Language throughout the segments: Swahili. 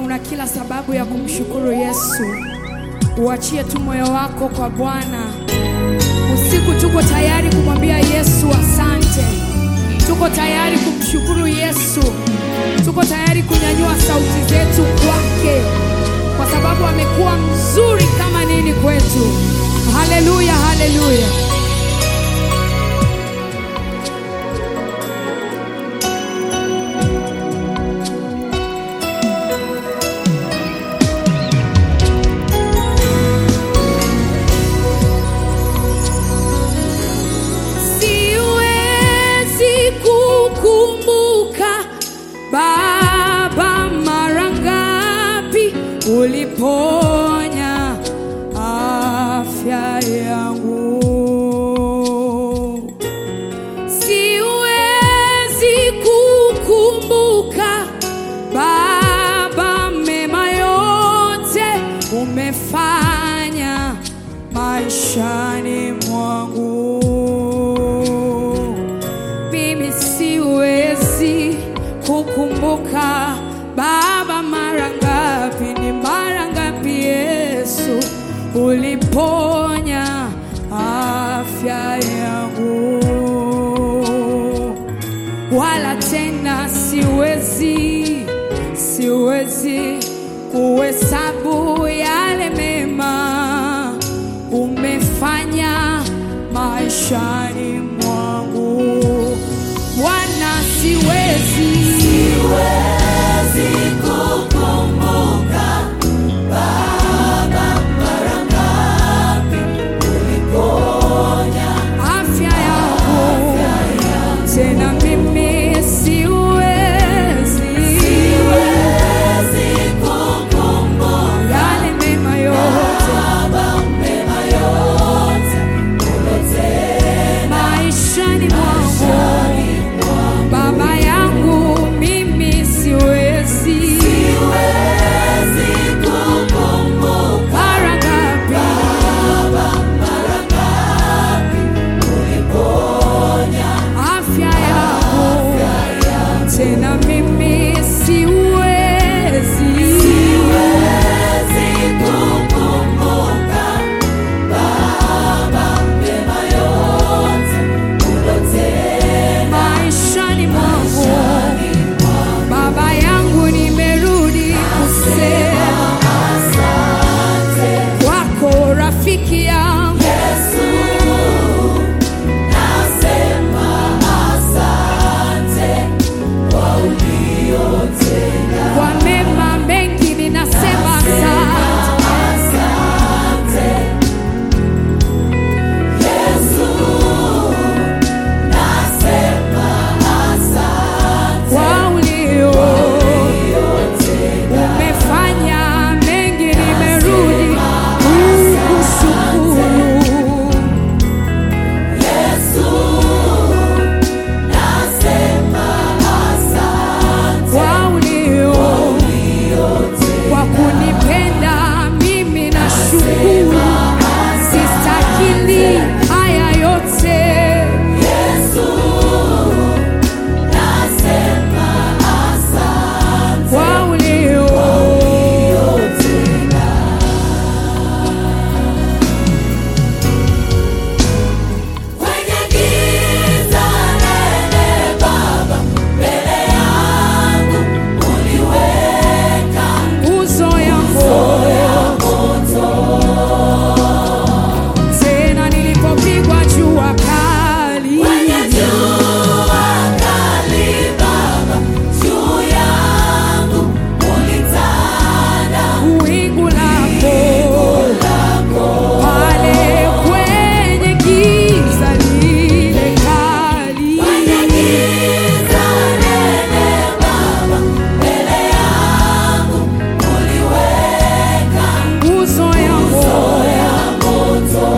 una kila sababu ya kumshukuru Yesu. Uachie tu moyo wako kwa Bwana. Usiku tuko tayari kumwambia Yesu asante. Tuko tayari kumshukuru Yesu. Tuko tayari kunyanyua sauti zetu kwake, kwa sababu amekuwa mzuri kama nini kwetu. Haleluya, haleluya. Baba, mara ngapi uliponya afya yangu? Siwezi kukumbuka Baba, mema yote umefanya maishani mwangu. Mimi siwezi kukumbuka Baba, mara ngapi, ni mara ngapi Yesu uliponya afya yangu. Wala tena siwezi kuhesabu yale mema umefanya maishani mwangu. Bwana, siwezi kukumbuka Baba, mara ngapi uliponya afya yangu. Tena mimi siwezi kukumbuka yale mema yote maishani mwangu. Baba yangu, mimi siwezi kukumbuka mara ngapi uliponya afya yangu. Tena mimi siwezi kukumbuka Baba, mema yote ulotenda maishani mwangu. Baba yangu, nimerudi kusema asante kwako, rafiki yangu Yesu. Nasema asante kwa uliotenda, kwa mema mengi ninasema asante Yesu. Nasema asante kwa ulio umefanya mengi, nimerudi kukushukuru. Yesu. Nasema asante Kwa ulio kwa kunipenda mimi na shukuru. Sistahili haya yote. Yesu. Nasema asante Kwa ulio kwenye giza nene Baba, mbele yangu uliweka nguzo ya moto. Tena nilipopigwa jua kali, kwenye jua kali Baba, juu yangu ulitanda wingu lako pale kwenye giza lile kali. kwenye giza nene Baba, mbele yangu uliweka Nguzo ya moto.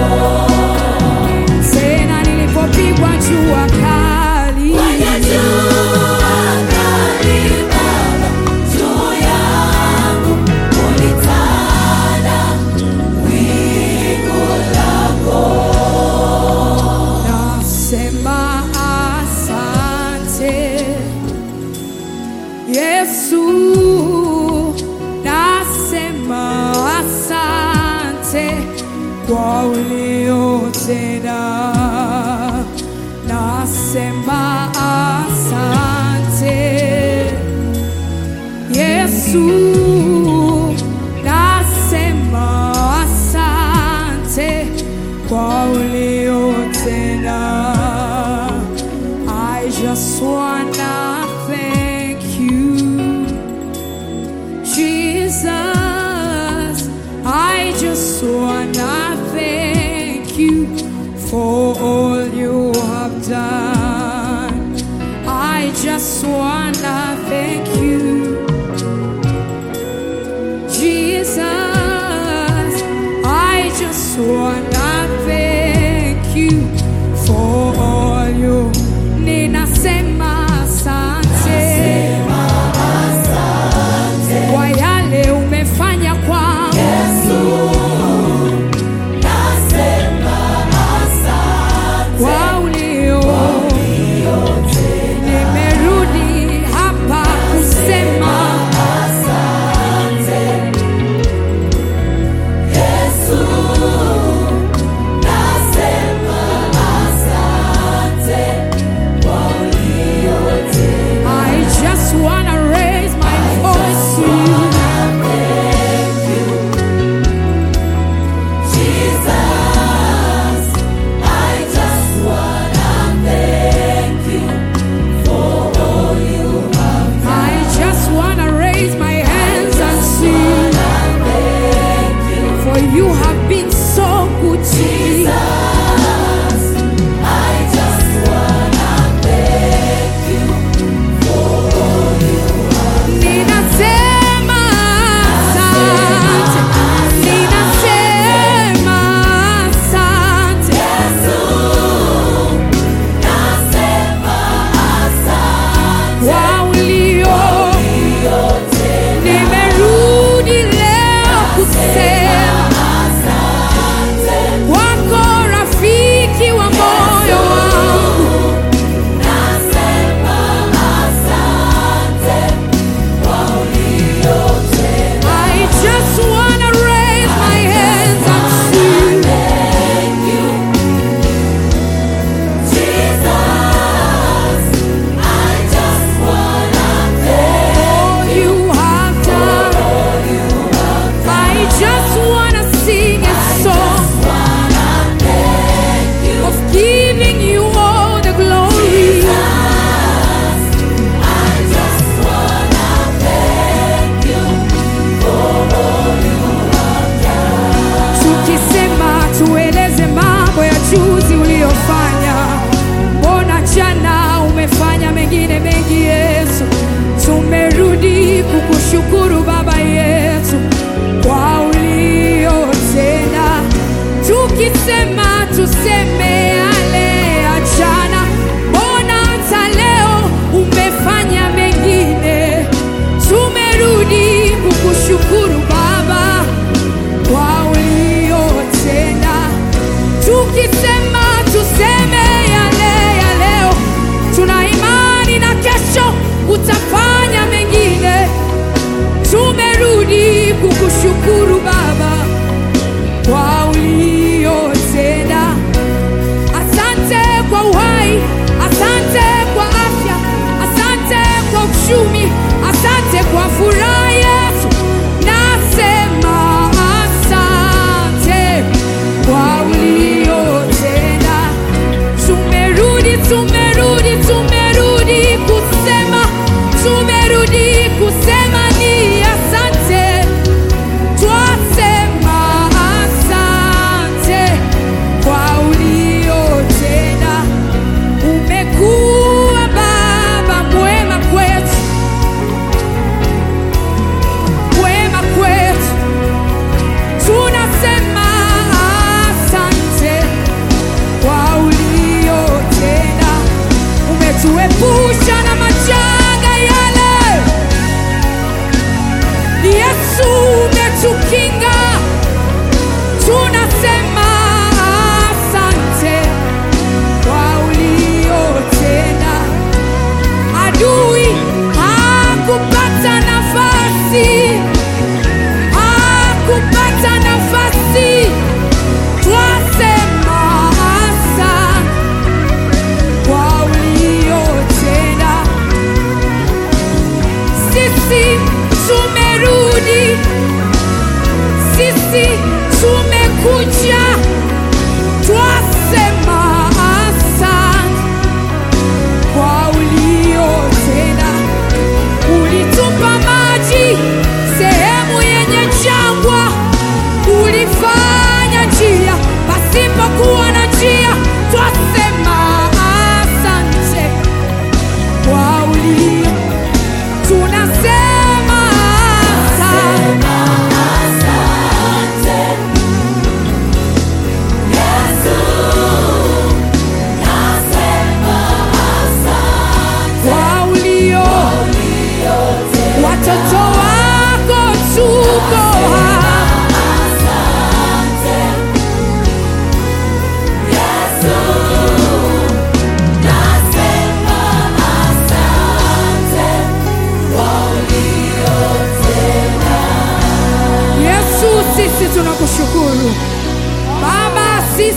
Tena nilipopigwa jua kali, kwenye jua kali Baba, juu yangu ulitanda wingu lako. nasema asante Yesu, kwa uliotenda. Nasema asante Yesu, nasema asante kwa uliotenda. I just wanna thank you, Jesus. I just wanna thank you for all you have done. I just wanna thank you, Jesus. I just wanna thank you for all you. Ninasema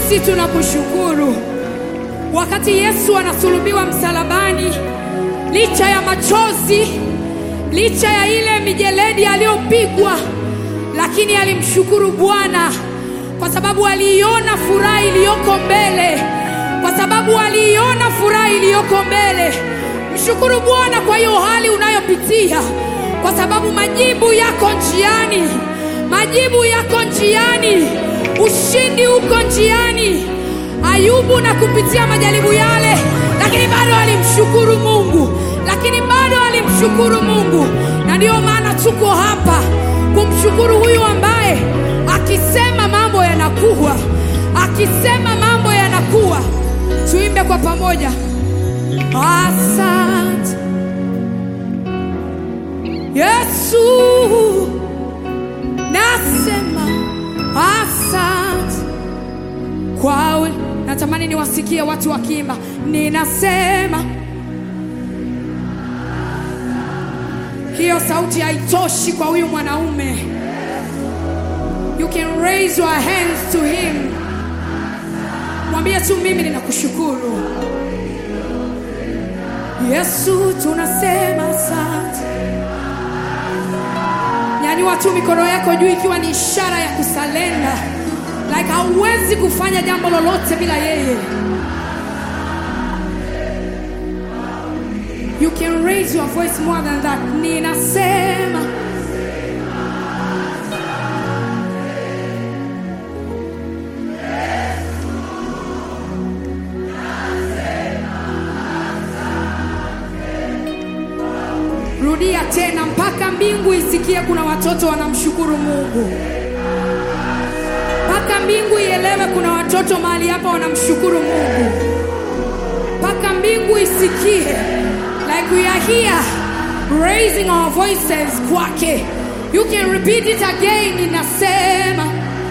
Sisi tunakushukuru. Wakati Yesu anasulubiwa msalabani, licha ya machozi, licha ya ile mijeledi aliyopigwa, lakini alimshukuru Bwana kwa sababu aliiona furaha iliyoko mbele. Kwa sababu aliiona furaha iliyoko mbele. Mshukuru Bwana kwa hiyo hali unayopitia, kwa sababu majibu yako njiani. Majibu yako njiani. Ushindi uko njiani. Ayubu na kupitia majaribu yale, lakini bado alimshukuru Mungu. Na ndio maana tuko hapa kumshukuru huyu ambaye akisema mambo yanakuwa. Tuimbe kwa pamoja. Asante Yesu, nasema asante kwa. Natamani niwasikie watu wakiimba. Ninasema. Hiyo sauti haitoshi kwa huyu mwanaume. You can raise your hands to him. Mwambie tu, mimi ninakushukuru Yesu, tunasema asante. Nyanyua tu mikono yako juu ikiwa ni ishara ya kusalenda. Like hauwezi kufanya jambo lolote bila yeye. You can raise your voice more than that. Ninasema. Rudia tena mpaka mbingu isikie kuna watoto wanamshukuru Mungu. Mpaka mbingu ielewe kuna watoto mahali hapa wanamshukuru Mungu. Mpaka mbingu isikie. Like we are here raising our voices kwake. You can repeat it again. Ninasema.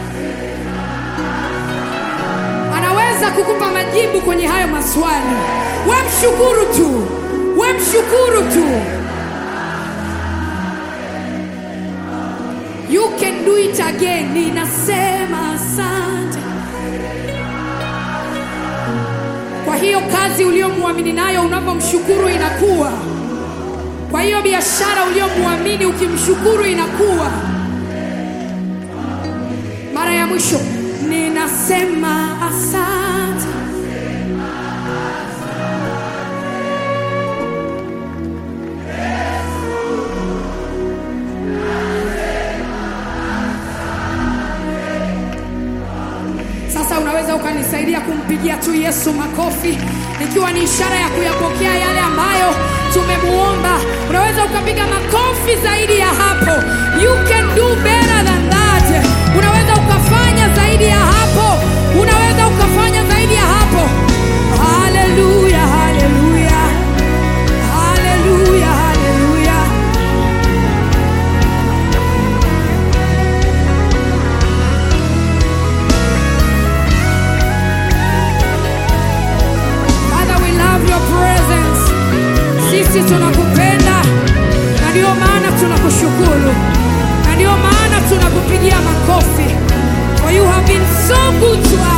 Anaweza kukupa majibu kwenye hayo maswali. Wewe mshukuru tu. You can do it again. Ninasema asante. Kwa hiyo kazi uliyomwamini nayo unapomshukuru inakuwa. Kwa hiyo biashara uliyomwamini ukimshukuru inakuwa. Mara ya mwisho. Ninasema asante. Unaweza ukanisaidia kumpigia tu Yesu makofi, ikiwa ni ishara ya kuyapokea yale ambayo tumemuomba. Unaweza ukapiga makofi zaidi ya hapo. You can do better than that. Unaweza ukafanya zaidi ya hapo. Hallelujah, hallelujah. Hallelujah, hallelujah. Your presence. Sisi tunakupenda na ndio maana tunakushukuru. Na ndio maana tunakupigia makofi. For you have been so good to us.